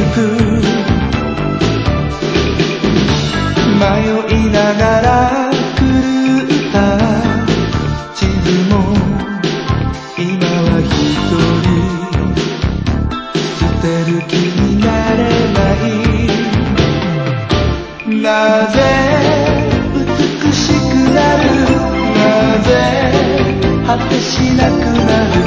く迷いながら狂った地図も今は一人捨てる気になれないなぜ美しくなるなぜ果てしなくなる